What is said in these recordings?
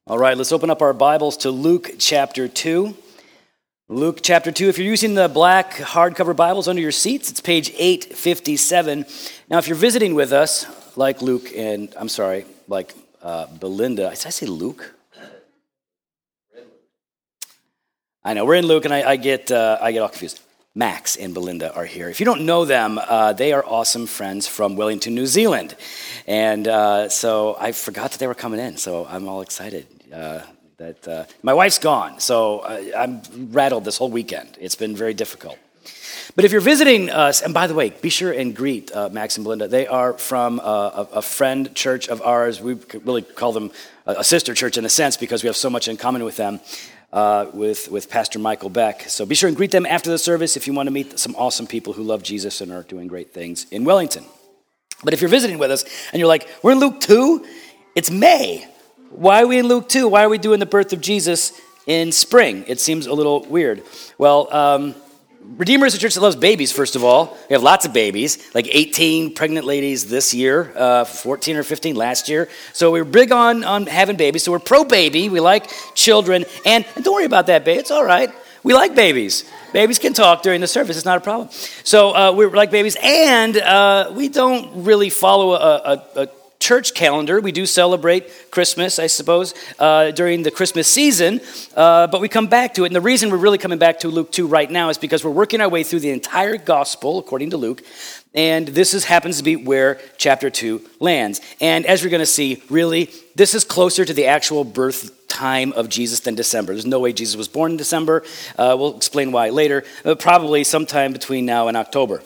All right, let's open up our Bibles to Luke chapter 2. Luke chapter 2. If you're using the black hardcover Bibles under your seats, it's page 857. Now, if you're visiting with us, like Luke and, Belinda. Did I say Luke? I know, we're in Luke, and I get all confused. Max and Belinda are here. If you don't know them, they are awesome friends from Wellington, New Zealand. And so I forgot that they were coming in, so I'm all excited that my wife's gone. So I'm rattled this whole weekend. It's been very difficult. But if you're visiting us, and by the way, be sure and greet Max and Belinda. They are from a friend church of ours. We really call them a sister church in a sense because we have so much in common with them. With Pastor Michael Beck. So be sure and greet them after the service if you want to meet some awesome people who love Jesus and are doing great things in Wellington. But if you're visiting with us and you're like, we're in Luke 2? It's May. Why are we in Luke 2? Why are we doing the birth of Jesus in spring? It seems a little weird. Well, Redeemer is a church that loves babies, first of all. We have lots of babies, like 18 pregnant ladies this year, 14 or 15 last year. So we're big on having babies. So we're pro-baby. We like children. And don't worry about that, babe. It's all right. We like babies. Babies can talk during the service. It's not a problem. So we like babies. And we don't really follow a church calendar. We do celebrate Christmas, I suppose, during the Christmas season, but we come back to it. And the reason we're really coming back to Luke 2 right now is because we're working our way through the entire gospel, according to Luke, and this happens to be where chapter 2 lands. And as we're going to see, really, this is closer to the actual birth time of Jesus than December. There's no way Jesus was born in December. We'll explain why later, probably sometime between now and October.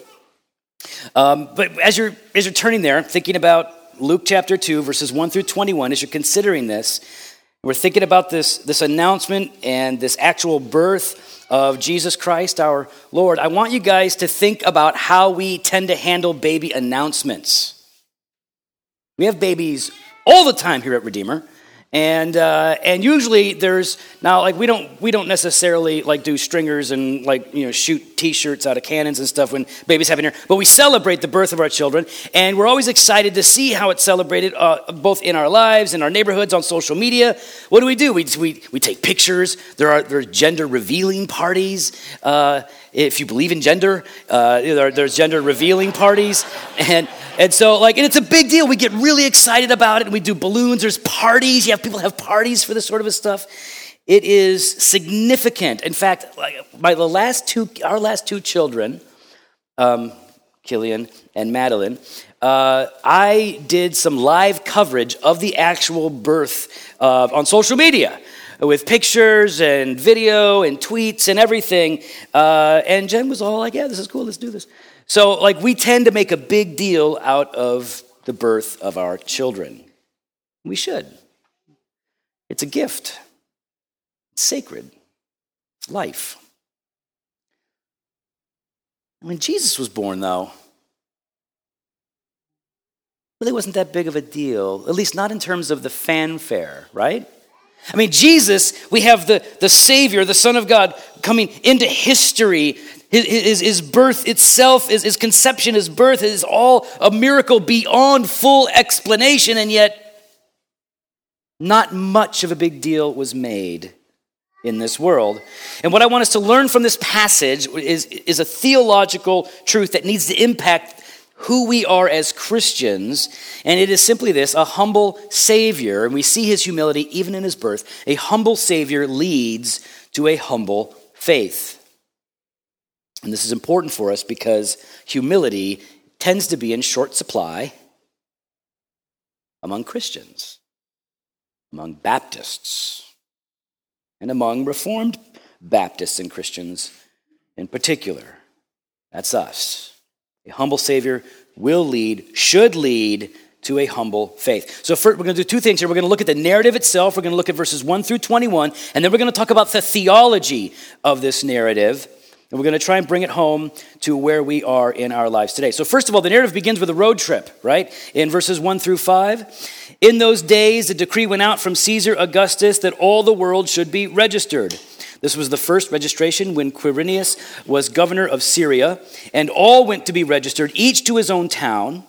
But as you're turning there, thinking about Luke chapter 2, verses 1 through 21, as you're considering this, we're thinking about this announcement and this actual birth of Jesus Christ, our Lord. I want you guys to think about how we tend to handle baby announcements. We have babies all the time here at Redeemer. And usually there's now like we don't necessarily like do stringers and shoot T-shirts out of cannons and stuff when babies happen here, but we celebrate the birth of our children, and we're always excited to see how it's celebrated both in our lives, in our neighborhoods, on social media. What do? We take pictures. There's gender revealing parties. If you believe in gender, there's gender revealing parties, and so, and it's a big deal. We get really excited about it, and we do balloons. There's parties. People have parties for this sort of stuff. It is significant. In fact, our last two children, Killian and Madeline, I did some live coverage of the actual birth on social media with pictures and video and tweets and everything. And Jen was all like, yeah, this is cool. Let's do this. So, we tend to make a big deal out of the birth of our children. We should. It's a gift. It's sacred. It's life. When Jesus was born, though, really wasn't that big of a deal, at least not in terms of the fanfare, right? I mean, Jesus, we have the Savior, the Son of God, coming into history. His birth itself, his conception, his birth is all a miracle beyond full explanation, and yet not much of a big deal was made in this world. And what I want us to learn from this passage is a theological truth that needs to impact who we are as Christians, and it is simply this: a humble Savior, and we see his humility even in his birth. A humble Savior leads to a humble faith. And this is important for us because humility tends to be in short supply among Christians, among Baptists, and among Reformed Baptists and Christians in particular. That's us. A humble Savior should lead to a humble faith. So first, we're going to do two things here. We're going to look at the narrative itself. We're going to look at verses 1 through 21, and then we're going to talk about the theology of this narrative. And we're going to try and bring it home to where we are in our lives today. So first of all, the narrative begins with a road trip, right? In verses 1 through 5. In those days, a decree went out from Caesar Augustus that all the world should be registered. This was the first registration when Quirinius was governor of Syria, and all went to be registered, each to his own town.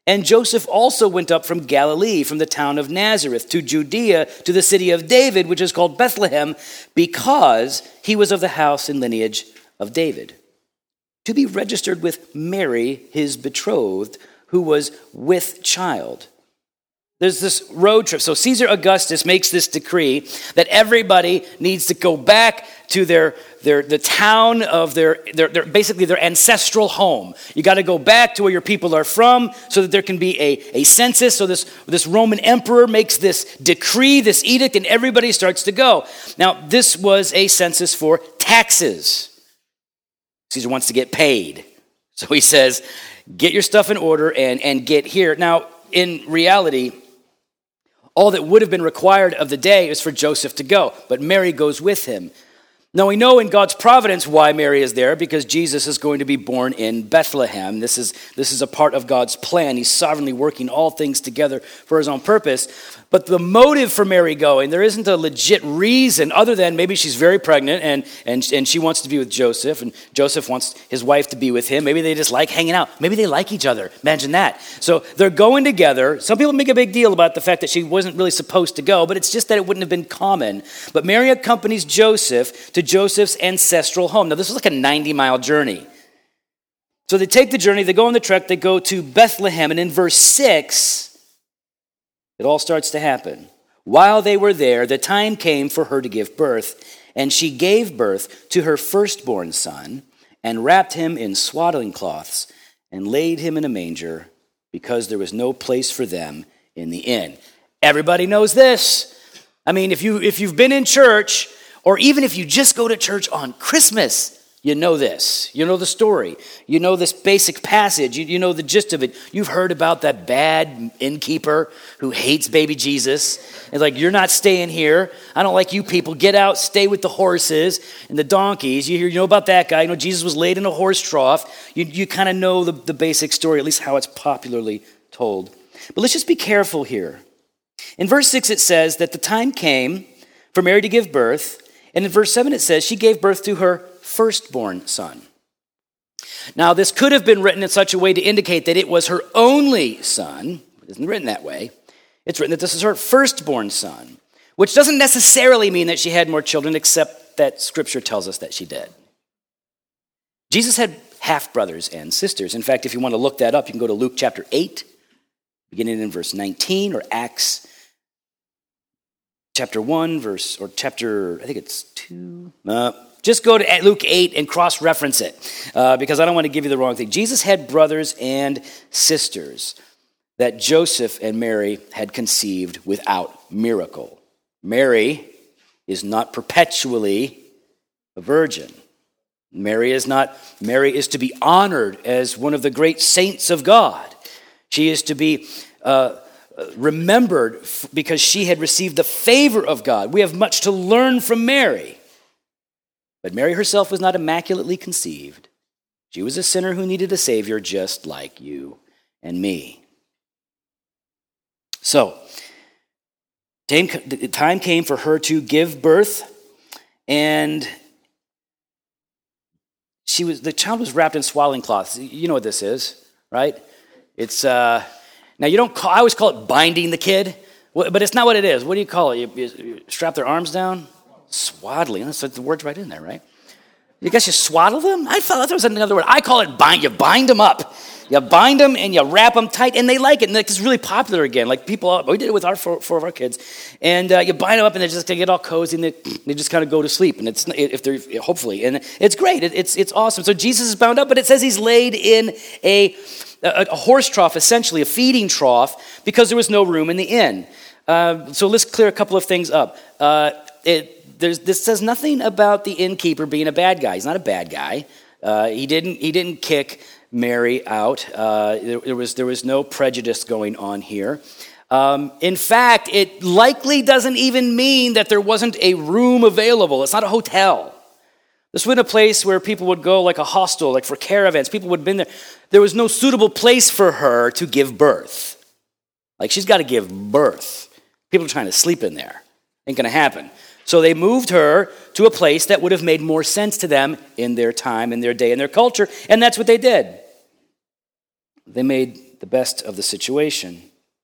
And Joseph also went up from Galilee, from the town of Nazareth, to Judea, to the city of David, which is called Bethlehem, because he was of the house and lineage of David, to be registered with Mary, his betrothed, who was with child. There's this road trip. So Caesar Augustus makes this decree that everybody needs to go back to the town of their basically their ancestral home. You got to go back to where your people are from so that there can be a census. So this Roman emperor makes this decree, this edict, and everybody starts to go. Now, this was a census for taxes. Caesar wants to get paid. So he says, get your stuff in order and get here. Now, in reality, all that would have been required of the day is for Joseph to go, but Mary goes with him. Now we know in God's providence why Mary is there, because Jesus is going to be born in Bethlehem. This is a part of God's plan. He's sovereignly working all things together for his own purpose. But the motive for Mary going, there isn't a legit reason other than maybe she's very pregnant and she wants to be with Joseph, and Joseph wants his wife to be with him. Maybe they just like hanging out. Maybe they like each other. Imagine that. So they're going together. Some people make a big deal about the fact that she wasn't really supposed to go, but it's just that it wouldn't have been common. But Mary accompanies Joseph to Joseph's ancestral home. Now this was like a 90-mile journey. So they take the journey, they go on the trek, they go to Bethlehem, and in verse 6, it all starts to happen. While they were there, the time came for her to give birth, and she gave birth to her firstborn son, and wrapped him in swaddling cloths, and laid him in a manger, because there was no place for them in the inn. Everybody knows this. I mean, if you've been in church, or even if you just go to church on Christmas, you know this. You know the story. You know this basic passage. You know the gist of it. You've heard about that bad innkeeper who hates baby Jesus. It's like, you're not staying here. I don't like you people. Get out, stay with the horses and the donkeys. You know about that guy. You know Jesus was laid in a horse trough. You kind of know the basic story, at least how it's popularly told. But let's just be careful here. In verse 6 it says that the time came for Mary to give birth. And in verse 7 it says she gave birth to her firstborn son. Now, this could have been written in such a way to indicate that it was her only son. It isn't written that way. It's written that this is her firstborn son, which doesn't necessarily mean that she had more children, except that Scripture tells us that she did. Jesus had half-brothers and sisters. In fact, if you want to look that up, you can go to Luke chapter 8, beginning in verse 19, or Acts chapter 1, I think it's 2. Just go to Luke 8 and cross-reference it, because I don't want to give you the wrong thing. Jesus had brothers and sisters that Joseph and Mary had conceived without miracle. Mary is not perpetually a virgin. Mary is to be honored as one of the great saints of God. She is to be remembered because she had received the favor of God. We have much to learn from Mary. But Mary herself was not immaculately conceived. She was a sinner who needed a Savior just like you and me. So, the time came for her to give birth, and the child was wrapped in swaddling cloths. You know what this is, right? It's now I always call it binding the kid, but it's not what it is. What do you call it? You strap their arms down? Swaddling. That's the word's right in there, right? You guess you swaddle them? I thought there was another word. I call it bind. You bind them up. You bind them and you wrap them tight, and they like it. And it's really popular again. Like we did it with four of our kids, and you bind them up, and they just get all cozy, and they just kind of go to sleep. And hopefully, and it's great. It's awesome. So Jesus is bound up, but it says he's laid in a horse trough, essentially a feeding trough, because there was no room in the inn. So let's clear a couple of things up. This says nothing about the innkeeper being a bad guy. He's not a bad guy. He didn't kick Mary out. There was no prejudice going on here. In fact, it likely doesn't even mean that there wasn't a room available. It's not a hotel. This wasn't a place where people would go, like a hostel, like for caravans. People would have been there. There was no suitable place for her to give birth. Like, she's got to give birth. People are trying to sleep in there. Ain't going to happen. So they moved her to a place that would have made more sense to them in their time, in their day, in their culture, and that's what they did. They made the best of the situation.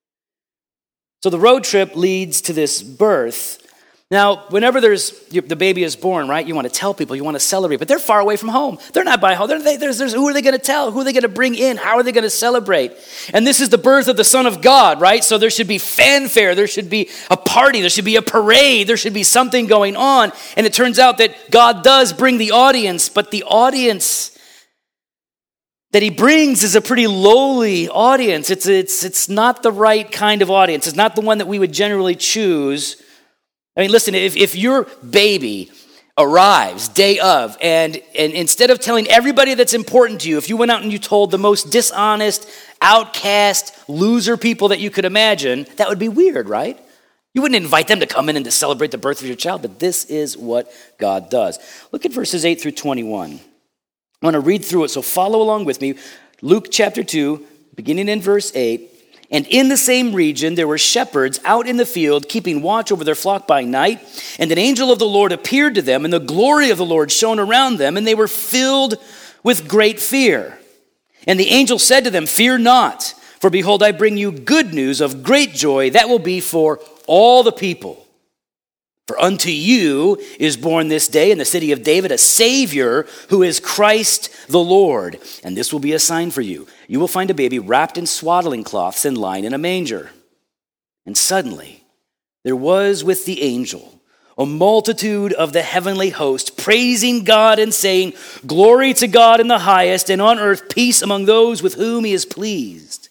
So the road trip leads to this birth. Now, whenever the baby is born, right, you want to tell people, you want to celebrate, but they're far away from home. They're not by home. Who are they going to tell? Who are they going to bring in? How are they going to celebrate? And this is the birth of the Son of God, right? So there should be fanfare. There should be a party. There should be a parade. There should be something going on. And it turns out that God does bring the audience, but the audience that he brings is a pretty lowly audience. It's not the right kind of audience. It's not the one that we would generally choose. I mean, listen, if your baby arrives day of, and instead of telling everybody that's important to you, if you went out and you told the most dishonest, outcast, loser people that you could imagine, that would be weird, right? You wouldn't invite them to come in and to celebrate the birth of your child, but this is what God does. Look at verses 8 through 21. I want to read through it, so follow along with me. Luke chapter 2, beginning in verse 8. And in the same region, there were shepherds out in the field, keeping watch over their flock by night. And an angel of the Lord appeared to them, and the glory of the Lord shone around them, and they were filled with great fear. And the angel said to them, "Fear not, for behold, I bring you good news of great joy that will be for all the people. For unto you is born this day in the city of David a Savior, who is Christ the Lord. And this will be a sign for you. You will find a baby wrapped in swaddling cloths and lying in a manger." And suddenly there was with the angel a multitude of the heavenly host, praising God and saying, "Glory to God in the highest, and on earth peace among those with whom he is pleased."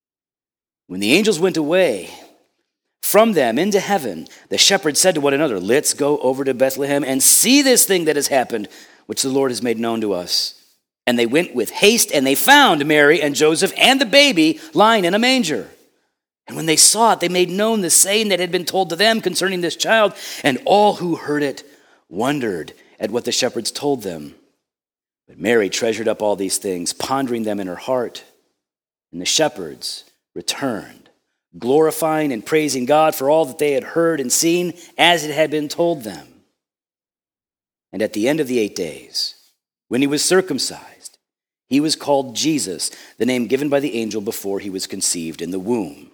When the angels went away from them into heaven, the shepherds said to one another, "Let's go over to Bethlehem and see this thing that has happened, which the Lord has made known to us." And they went with haste, and they found Mary and Joseph and the baby lying in a manger. And when they saw it, they made known the saying that had been told to them concerning this child, and all who heard it wondered at what the shepherds told them. But Mary treasured up all these things, pondering them in her heart. And the shepherds returned, glorifying and praising God for all that they had heard and seen as it had been told them. And at the end of the 8 days, when he was circumcised, he was called Jesus, the name given by the angel before he was conceived in the womb.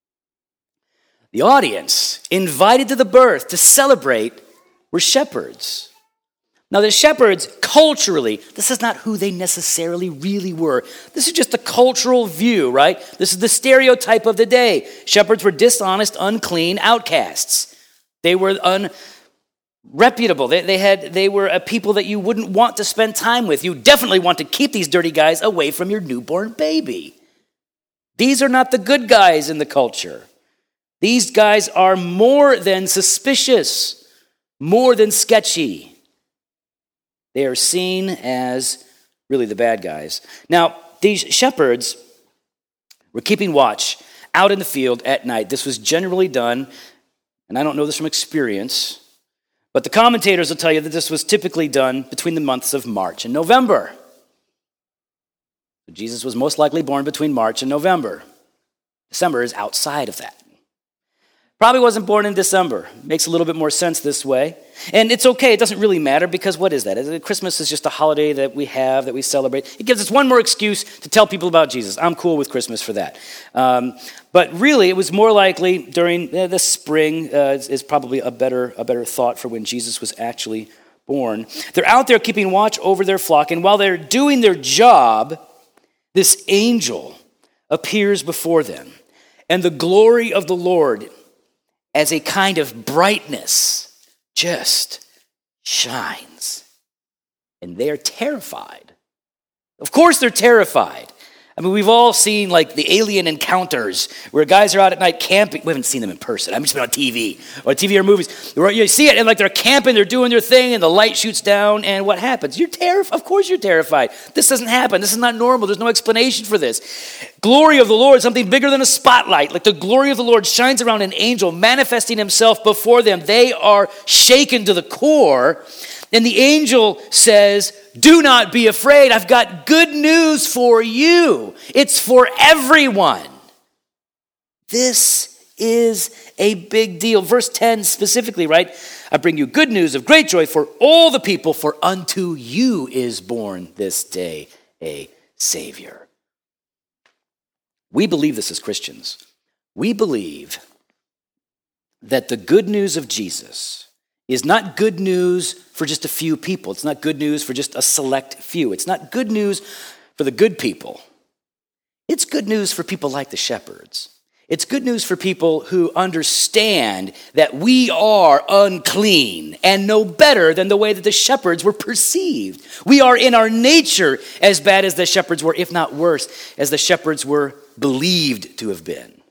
The audience invited to the birth to celebrate were shepherds. Now, the shepherds, culturally, this is not who they necessarily really were. This is just a cultural view, right? This is the stereotype of the day. Shepherds were dishonest, unclean outcasts. They were unreputable. They were a people that you wouldn't want to spend time with. You definitely want to keep these dirty guys away from your newborn baby. These are not the good guys in the culture. These guys are more than suspicious, more than sketchy. They are seen as really the bad guys. Now, these shepherds were keeping watch out in the field at night. This was generally done, and I don't know this from experience, but the commentators will tell you that this was typically done between the months of March and November. Jesus was most likely born between March and November. December is outside of that. Probably wasn't born in December. Makes a little bit more sense this way. And it's okay, it doesn't really matter, because what is that? Christmas is just a holiday that we have, that we celebrate. It gives us one more excuse to tell people about Jesus. I'm cool with Christmas for that. But really, it was more likely during the spring is probably a better thought for when Jesus was actually born. They're out there keeping watch over their flock, and while they're doing their job, this angel appears before them. And the glory of the Lord, as a kind of brightness, just shines. And they are terrified. Of course they're terrified. I mean, we've all seen like the Alien Encounters, where guys are out at night camping. We haven't seen them in person. I've just been on TV or movies. Where you see it, and like they're camping, they're doing their thing, and the light shoots down, and what happens? You're terrified. Of course you're terrified. This doesn't happen. This is not normal. There's no explanation for this. Glory of the Lord, something bigger than a spotlight. Like the glory of the Lord shines around an angel, manifesting himself before them. They are shaken to the core. And the angel says, "Do not be afraid. I've got good news for you. It's for everyone." This is a big deal. Verse 10 specifically, right? "I bring you good news of great joy for all the people, for unto you is born this day a Savior." We believe this as Christians. We believe that the good news of Jesus is not good news for just a few people. It's not good news for just a select few. It's not good news for the good people. It's good news for people like the shepherds. It's good news for people who understand that we are unclean and know better than the way that the shepherds were perceived. We are in our nature as bad as the shepherds were, if not worse, as the shepherds were believed to have been.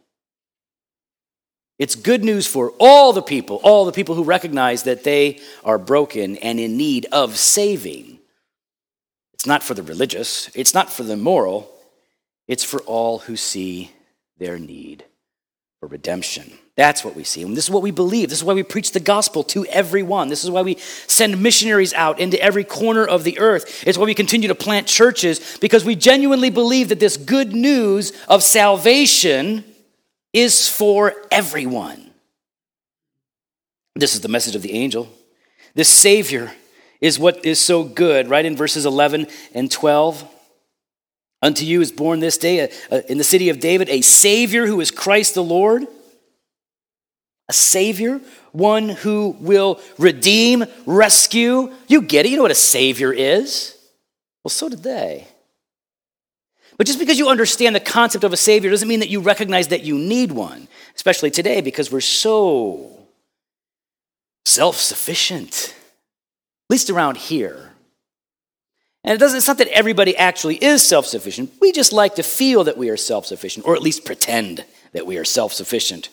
It's good news for all the people who recognize that they are broken and in need of saving. It's not for the religious. It's not for the moral. It's for all who see their need for redemption. That's what we see. And this is what we believe. This is why we preach the gospel to everyone. This is why we send missionaries out into every corner of the earth. It's why we continue to plant churches, because we genuinely believe that this good news of salvation is for everyone. This is the message of the angel. This Savior is what is so good, right in verses 11 and 12. Unto you is born this day in the city of David a Savior who is Christ the Lord. A Savior, one who will redeem, rescue. You get it? You know what a Savior is? Well, so did they. But just because you understand the concept of a Savior doesn't mean that you recognize that you need one, especially today because we're so self-sufficient, at least around here. And it's not that everybody actually is self-sufficient. We just like to feel that we are self-sufficient, or at least pretend that we are self-sufficient.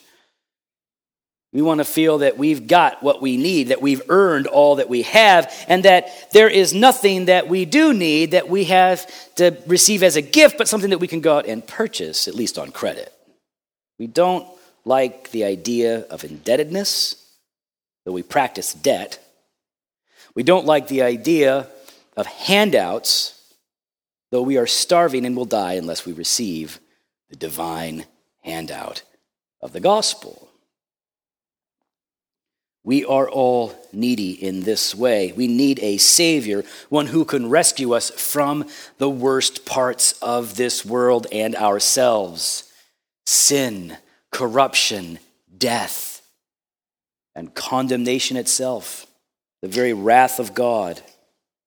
We want to feel that we've got what we need, that we've earned all that we have, and that there is nothing that we do need that we have to receive as a gift, but something that we can go out and purchase, at least on credit. We don't like the idea of indebtedness, though we practice debt. We don't like the idea of handouts, though we are starving and will die unless we receive the divine handout of the gospel. We are all needy in this way. We need a Savior, one who can rescue us from the worst parts of this world and ourselves: sin, corruption, death, and condemnation itself, the very wrath of God.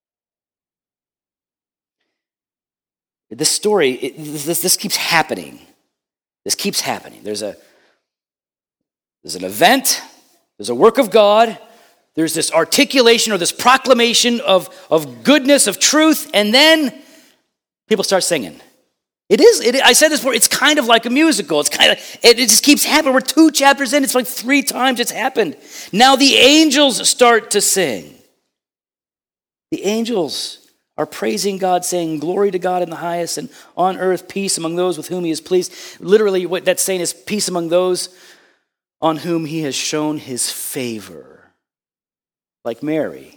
This story, this keeps happening. This keeps happening. There's an event, there's a work of God, there's this articulation or this proclamation of goodness, of truth, and then people start singing. I said this before, it's kind of like a musical. It just keeps happening. We're 2 chapters in, it's like 3 times it's happened. Now the angels start to sing. The angels are praising God, saying, "Glory to God in the highest, and on earth peace among those with whom he is pleased." Literally, what that's saying is peace among those on whom he has shown his favor, like Mary.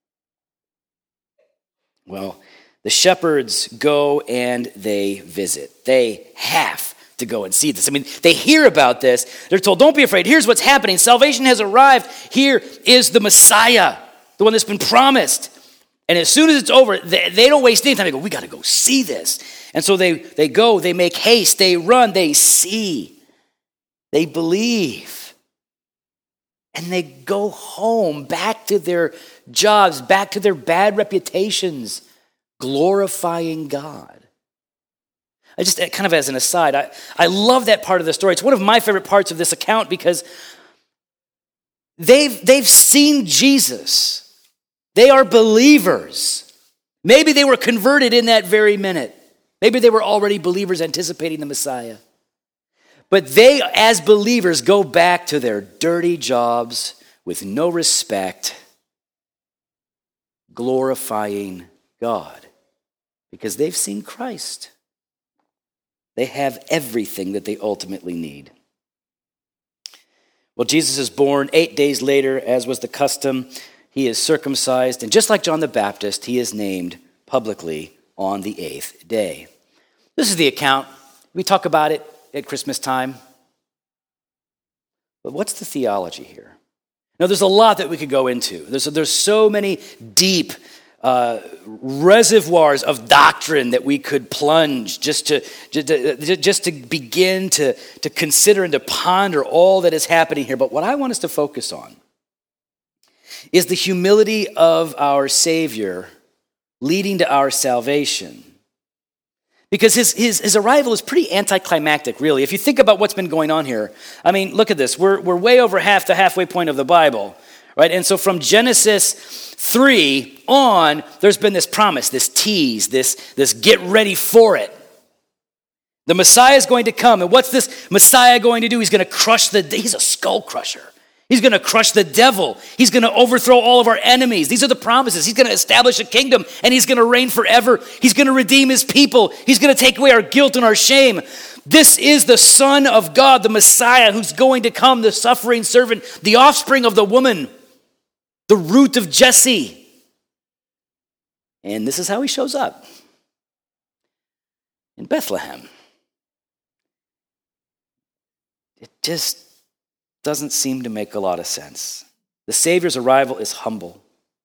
Well, the shepherds go and they visit. They have to go and see this. I mean, they hear about this. They're told, "Don't be afraid. Here's what's happening. Salvation has arrived. Here is the Messiah, the one that's been promised." And as soon as it's over, they don't waste any time. They go, "We got to go see this." And so they go, they make haste, they run, they see, they believe. And they go home, back to their jobs, back to their bad reputations, glorifying God. I just, kind of as an aside, I love that part of the story. It's one of my favorite parts of this account because they've seen Jesus. They are believers. Maybe they were converted in that very minute. Maybe they were already believers anticipating the Messiah. But they, as believers, go back to their dirty jobs with no respect, glorifying God, because they've seen Christ. They have everything that they ultimately need. Well, Jesus is born 8 days later, as was the custom. He is circumcised, and just like John the Baptist, he is named publicly on the 8th day. This is the account. We talk about it at Christmas time. But what's the theology here? Now, there's a lot that we could go into. There's so many deep reservoirs of doctrine that we could plunge just to begin to consider and to ponder all that is happening here. But what I want us to focus on is the humility of our Savior leading to our salvation. Because his arrival is pretty anticlimactic, really. If you think about what's been going on here, I mean, look at this. We're way over the halfway point of the Bible, right? And so from Genesis 3 on, there's been this promise, this tease, this get ready for it. The Messiah is going to come, and what's this Messiah going to do? He's going to he's a skull crusher. He's going to crush the devil. He's going to overthrow all of our enemies. These are the promises. He's going to establish a kingdom, and he's going to reign forever. He's going to redeem his people. He's going to take away our guilt and our shame. This is the Son of God, the Messiah, who's going to come, the suffering servant, the offspring of the woman, the root of Jesse. And this is how he shows up in Bethlehem. It just doesn't seem to make a lot of sense. The Savior's arrival is humble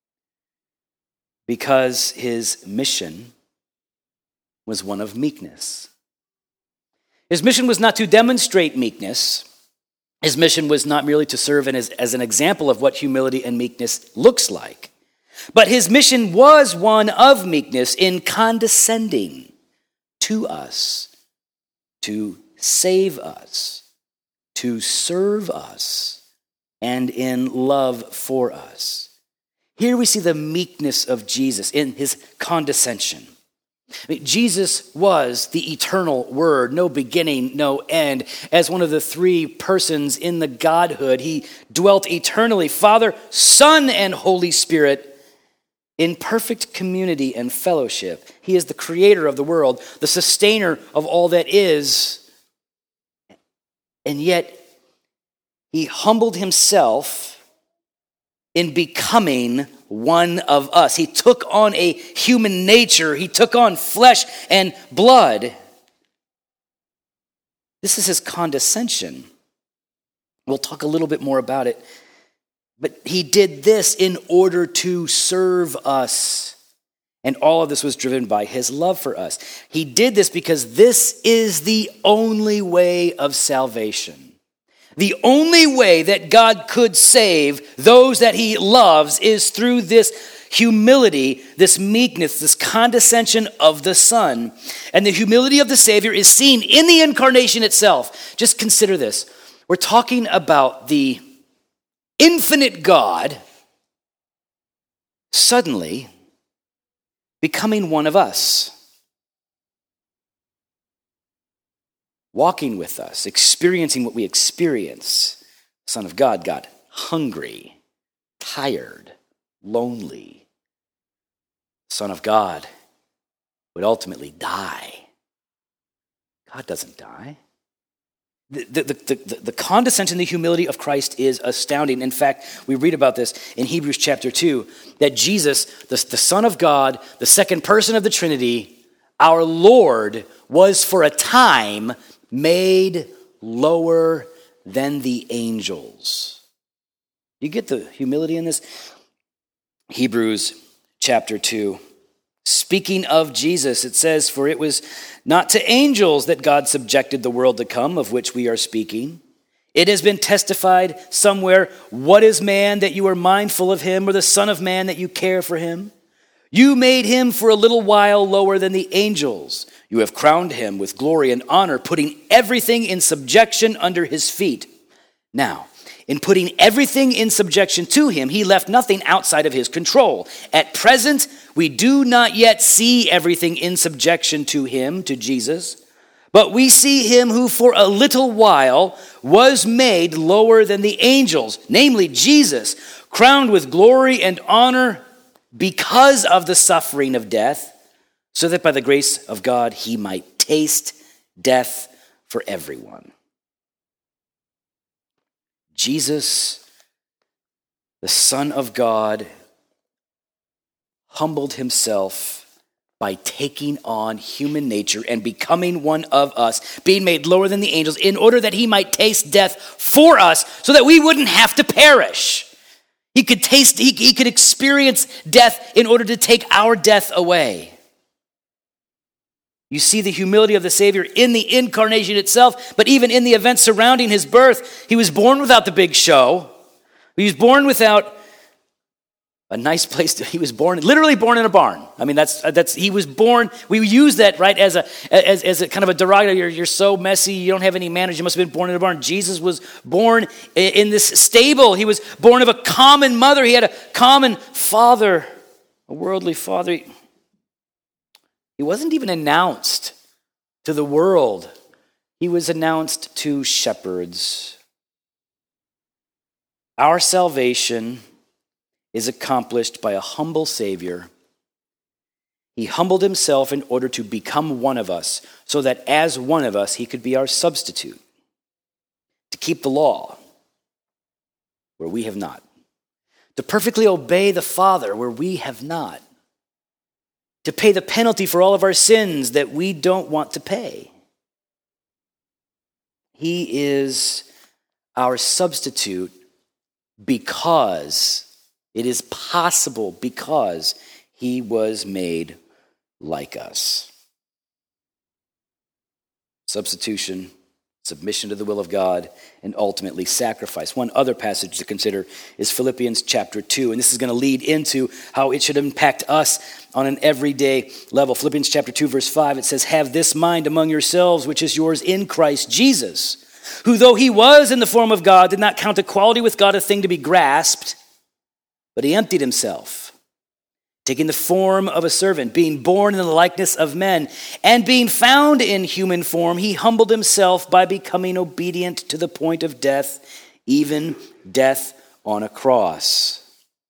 because his mission was one of meekness. His mission was not to demonstrate meekness. His mission was not merely to serve as an example of what humility and meekness looks like. But his mission was one of meekness in condescending to us, to save us, to serve us, and in love for us. Here we see the meekness of Jesus in his condescension. I mean, Jesus was the eternal Word, no beginning, no end. As one of the three persons in the Godhood, he dwelt eternally, Father, Son, and Holy Spirit, in perfect community and fellowship. He is the creator of the world, the sustainer of all that is. And yet, he humbled himself in becoming one of us. He took on a human nature. He took on flesh and blood. This is his condescension. We'll talk a little bit more about it. But he did this in order to serve us. And all of this was driven by his love for us. He did this because this is the only way of salvation. The only way that God could save those that he loves is through this humility, this meekness, this condescension of the Son. And the humility of the Savior is seen in the incarnation itself. Just consider this. We're talking about the infinite God suddenly becoming one of us, walking with us, experiencing what we experience. Son of God got hungry, tired, lonely. Son of God would ultimately die. God doesn't die. The condescension, the humility of Christ is astounding. In fact, we read about this in Hebrews chapter 2, that Jesus, the Son of God, the second person of the Trinity, our Lord, was for a time made lower than the angels. You get the humility in this? Hebrews chapter 2. Speaking of Jesus, it says, "For it was not to angels that God subjected the world to come, of which we are speaking. It has been testified somewhere, what is man that you are mindful of him, or the son of man that you care for him? You made him for a little while lower than the angels. You have crowned him with glory and honor, putting everything in subjection under his feet. Now, in putting everything in subjection to him, he left nothing outside of his control. At present, we do not yet see everything in subjection to him, to Jesus, but we see him who for a little while was made lower than the angels, namely Jesus, crowned with glory and honor because of the suffering of death, so that by the grace of God he might taste death for everyone." Jesus, the Son of God, humbled himself by taking on human nature and becoming one of us, being made lower than the angels, in order that he might taste death for us so that we wouldn't have to perish. He could taste, he could experience death in order to take our death away. You see the humility of the Savior in the incarnation itself, but even in the events surrounding his birth. He was born without the big show. He was born without a nice place he was born, literally born in a barn. I mean, he was born, we use that, right, as a kind of a derogatory, you're so messy, you don't have any manners, you must have been born in a barn. Jesus was born in this stable. He was born of a common mother. He had a common father, a worldly father. He wasn't even announced to the world. He was announced to shepherds. Our salvation is accomplished by a humble Savior. He humbled himself in order to become one of us, so that as one of us, he could be our substitute, to keep the law where we have not, to perfectly obey the Father where we have not, to pay the penalty for all of our sins that we don't want to pay. He is our substitute because it is possible, because he was made like us. Substitution, submission to the will of God, and ultimately sacrifice. One other passage to consider is Philippians chapter 2, and this is going to lead into how it should impact us on an everyday level. Philippians chapter 2, verse 5, it says, "Have this mind among yourselves, which is yours in Christ Jesus, who though he was in the form of God, did not count equality with God a thing to be grasped, but he emptied himself, taking the form of a servant, being born in the likeness of men, and being found in human form, he humbled himself by becoming obedient to the point of death, even death on a cross.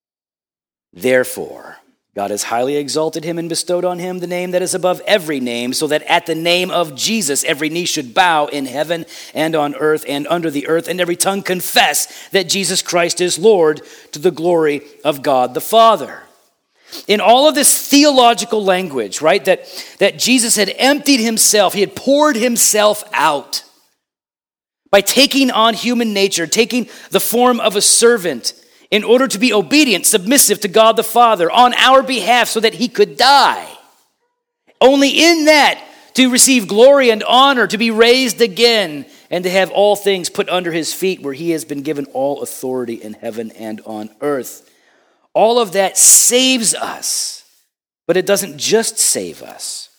Therefore, God has highly exalted him and bestowed on him the name that is above every name, so that at the name of Jesus every knee should bow in heaven and on earth and under the earth, and every tongue confess that Jesus Christ is Lord, to the glory of God the Father." In all of this theological language, right, that Jesus had emptied himself, he had poured himself out by taking on human nature, taking the form of a servant in order to be obedient, submissive to God the Father on our behalf so that he could die. Only in that to receive glory and honor, to be raised again, and to have all things put under his feet, where he has been given all authority in heaven and on earth. All of that saves us, but it doesn't just save us.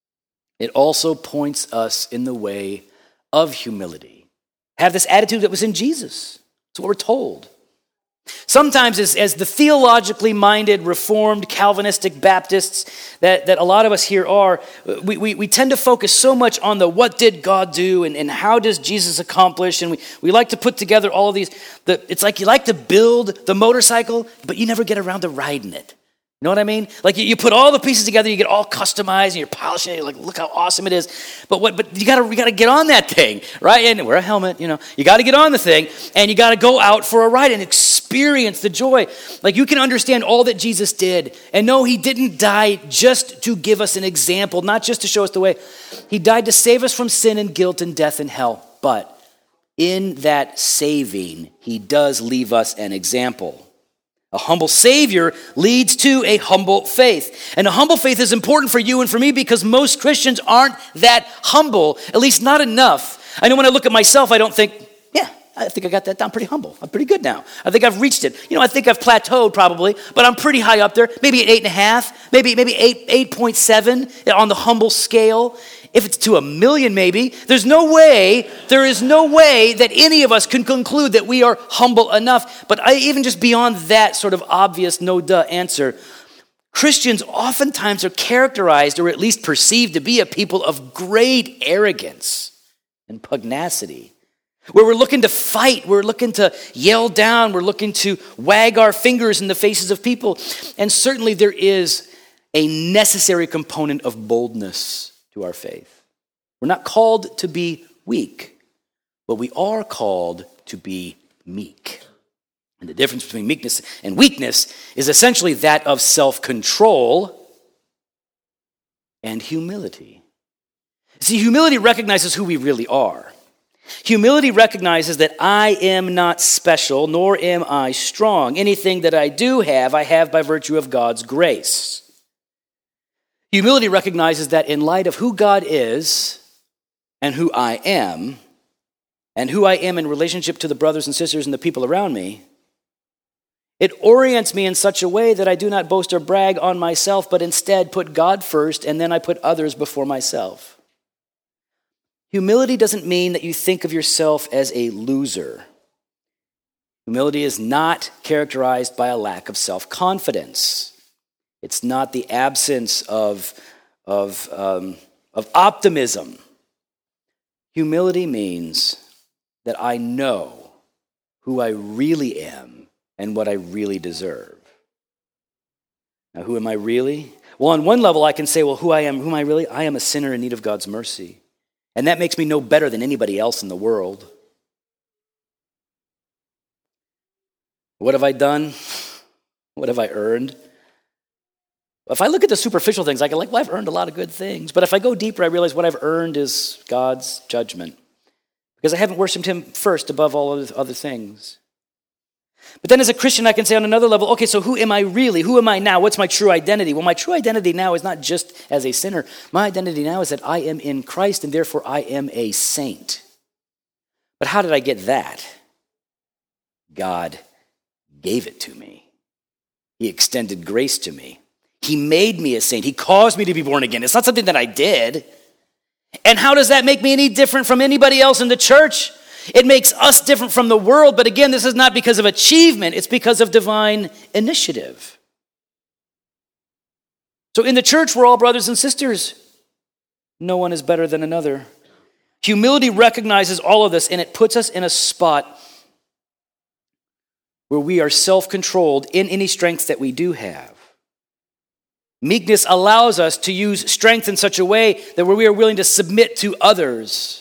It also points us in the way of humility. Have this attitude that was in Jesus. That's what we're told. Sometimes as the theologically minded, Reformed, Calvinistic Baptists that a lot of us here are, we tend to focus so much on the what did God do and how does Jesus accomplish, and we like to put together all of these. It's like you like to build the motorcycle, but you never get around to riding it. You know what I mean? Like you put all the pieces together, you get all customized, and you're polishing it, you're like, look how awesome it is. But we gotta get on that thing, right? And wear a helmet, you gotta get on the thing, and you gotta go out for a ride and experience the joy. Like you can understand all that Jesus did. And no, he didn't die just to give us an example, not just to show us the way. He died to save us from sin and guilt and death and hell. But in that saving, he does leave us an example. A humble Savior leads to a humble faith. And a humble faith is important for you and for me because most Christians aren't that humble, at least not enough. I know when I look at myself, I don't think, yeah, I think I got that down pretty humble. I'm pretty good now. I think I've reached it. I think I've plateaued probably, but I'm pretty high up there. Maybe at 8.5, maybe 8.7 on the humble scale. If it's to 1 million maybe, there is no way that any of us can conclude that we are humble enough. But even just beyond that sort of obvious no-duh answer, Christians oftentimes are characterized or at least perceived to be a people of great arrogance and pugnacity, where we're looking to fight, we're looking to yell down, we're looking to wag our fingers in the faces of people. And certainly there is a necessary component of boldness to our faith. We're not called to be weak, but we are called to be meek. And the difference between meekness and weakness is essentially that of self-control and humility. See, humility recognizes who we really are. Humility recognizes that I am not special, nor am I strong. Anything that I do have, I have by virtue of God's grace. Humility recognizes that in light of who God is and who I am in relationship to the brothers and sisters and the people around me, it orients me in such a way that I do not boast or brag on myself, but instead put God first, and then I put others before myself. Humility doesn't mean that you think of yourself as a loser. Humility is not characterized by a lack of self-confidence. It's not the absence of optimism. Humility means that I know who I really am and what I really deserve. Now, who am I really? Well, on one level, I can say, well, who am I really? I am a sinner in need of God's mercy. And that makes me no better than anybody else in the world. What have I done? What have I earned? If I look at the superficial things, I go like, well, I've earned a lot of good things. But if I go deeper, I realize what I've earned is God's judgment. Because I haven't worshiped him first above all other things. But then as a Christian, I can say on another level, okay, so who am I really? Who am I now? What's my true identity? Well, my true identity now is not just as a sinner. My identity now is that I am in Christ, and therefore I am a saint. But how did I get that? God gave it to me. He extended grace to me. He made me a saint. He caused me to be born again. It's not something that I did. And how does that make me any different from anybody else in the church? It makes us different from the world, but again, this is not because of achievement, it's because of divine initiative. So in the church, we're all brothers and sisters. No one is better than another. Humility recognizes all of this, and it puts us in a spot where we are self-controlled in any strengths that we do have. Meekness allows us to use strength in such a way that where we are willing to submit to others.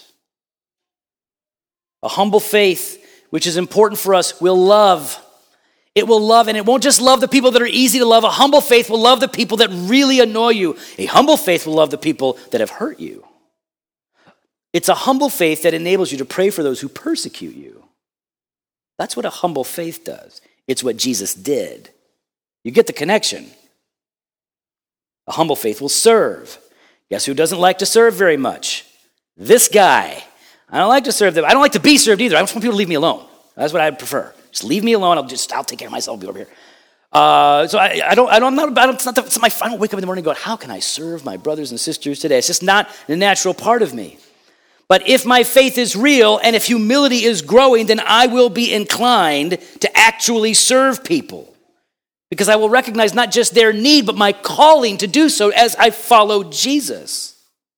A humble faith, which is important for us, will love. It will love, and it won't just love the people that are easy to love. A humble faith will love the people that really annoy you. A humble faith will love the people that have hurt you. It's a humble faith that enables you to pray for those who persecute you. That's what a humble faith does. It's what Jesus did. You get the connection. A humble faith will serve. Guess who doesn't like to serve very much? This guy. I don't like to serve them. I don't like to be served either. I just want people to leave me alone. That's what I prefer. Just leave me alone. I'll take care of myself. I'll be over here. So I don't wake up in the morning and go, how can I serve my brothers and sisters today? It's just not the natural part of me. But if my faith is real and if humility is growing, then I will be inclined to actually serve people. Because I will recognize not just their need, but my calling to do so as I follow Jesus.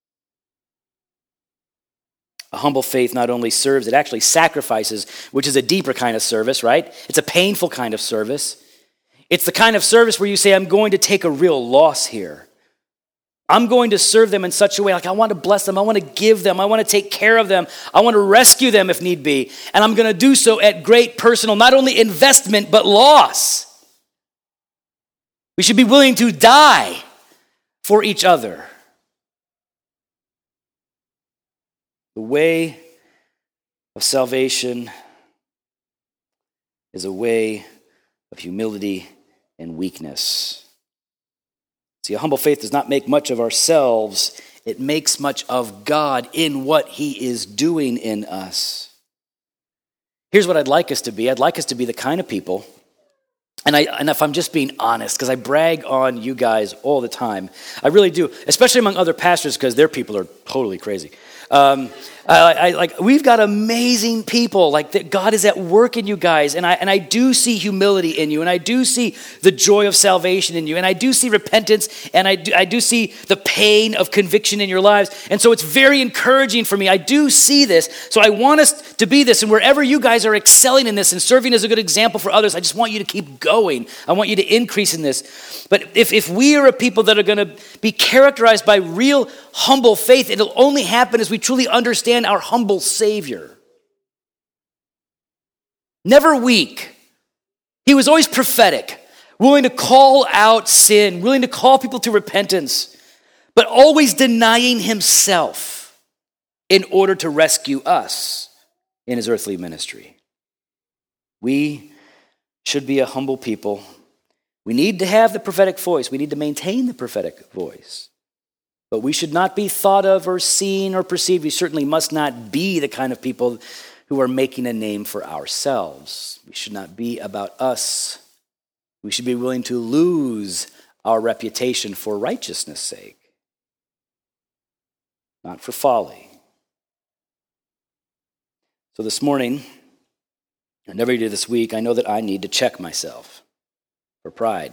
A humble faith not only serves, it actually sacrifices, which is a deeper kind of service, right? It's a painful kind of service. It's the kind of service where you say, I'm going to take a real loss here. I'm going to serve them in such a way, like I want to bless them, I want to give them, I want to take care of them, I want to rescue them if need be. And I'm going to do so at great personal, not only investment, but loss. We should be willing to die for each other. The way of salvation is a way of humility and weakness. See, a humble faith does not make much of ourselves. It makes much of God in what he is doing in us. Here's what I'd like us to be. I'd like us to be the kind of people, and if I'm just being honest, because I brag on you guys all the time. I really do, especially among other pastors, because their people are totally crazy. We've got amazing people. Like that God is at work in you guys, and I do see humility in you, and I do see the joy of salvation in you, and I do see repentance, and I do see the pain of conviction in your lives, and so it's very encouraging for me. I do see this, so I want us to be this, and wherever you guys are excelling in this and serving as a good example for others, I just want you to keep going. I want you to increase in this. But if we are a people that are going to be characterized by real humble faith, it'll only happen as we truly understand our humble Savior. Never weak. He was always prophetic, willing to call out sin, willing to call people to repentance, but always denying himself in order to rescue us. in his earthly ministry. We should be a humble people. We need to have the prophetic voice. We need to maintain the prophetic voice. But we should not be thought of or seen or perceived. We certainly must not be the kind of people who are making a name for ourselves. We should not be about us. We should be willing to lose our reputation for righteousness' sake, not for folly. So this morning, and every day this week, I know that I need to check myself for pride.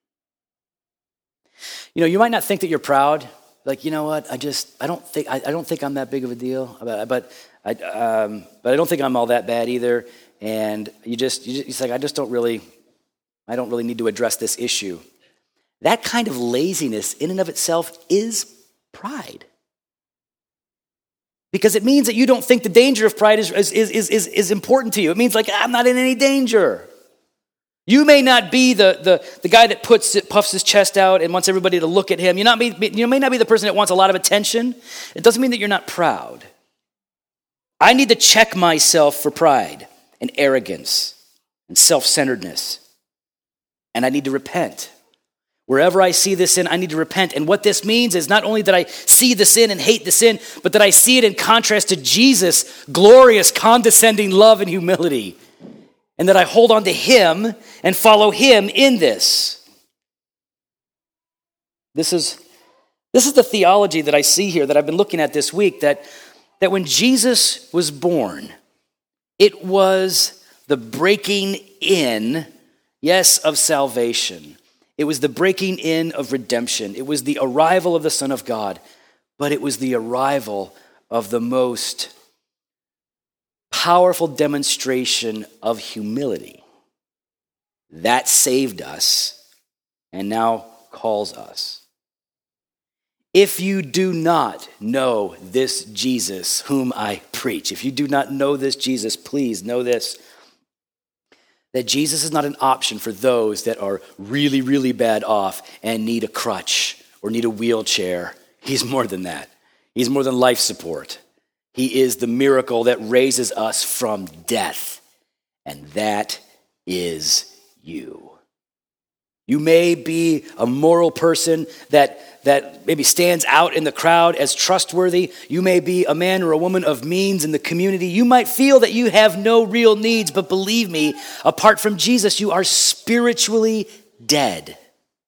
You might not think that you're proud. Like, you know what? I don't think I'm that big of a deal. But I don't think I'm all that bad either. And it's like I don't really need to address this issue. That kind of laziness, in and of itself, is pride. Because it means that you don't think the danger of pride is important to you. It means like I'm not in any danger. You may not be the guy that puffs his chest out and wants everybody to look at him. You may not be the person that wants a lot of attention. It doesn't mean that you're not proud. I need to check myself for pride and arrogance and self-centeredness. And I need to repent. Wherever I see the sin, I need to repent. And what this means is not only that I see the sin and hate the sin, but that I see it in contrast to Jesus' glorious, condescending love and humility. And that I hold on to him and follow him in this. This is the theology that I see here that I've been looking at this week, that when Jesus was born, it was the breaking in, yes, of salvation. It was the breaking in of redemption. It was the arrival of the Son of God, but it was the arrival of the most powerful demonstration of humility. That saved us and now calls us. If you do not know this Jesus whom I preach, if you do not know this Jesus, please know this, that Jesus is not an option for those that are really, really bad off and need a crutch or need a wheelchair. He's more than that. He's more than life support. He is the miracle that raises us from death, and that is you. You may be a moral person that maybe stands out in the crowd as trustworthy. You may be a man or a woman of means in the community. You might feel that you have no real needs, but believe me, apart from Jesus, you are spiritually dead.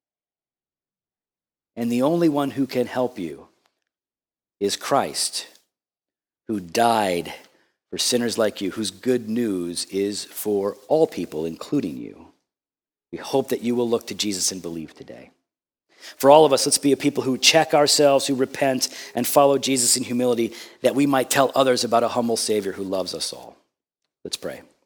And the only one who can help you is Christ, who died for sinners like you, whose good news is for all people, including you. We hope that you will look to Jesus and believe today. For all of us, let's be a people who check ourselves, who repent, and follow Jesus in humility, that we might tell others about a humble Savior who loves us all. Let's pray.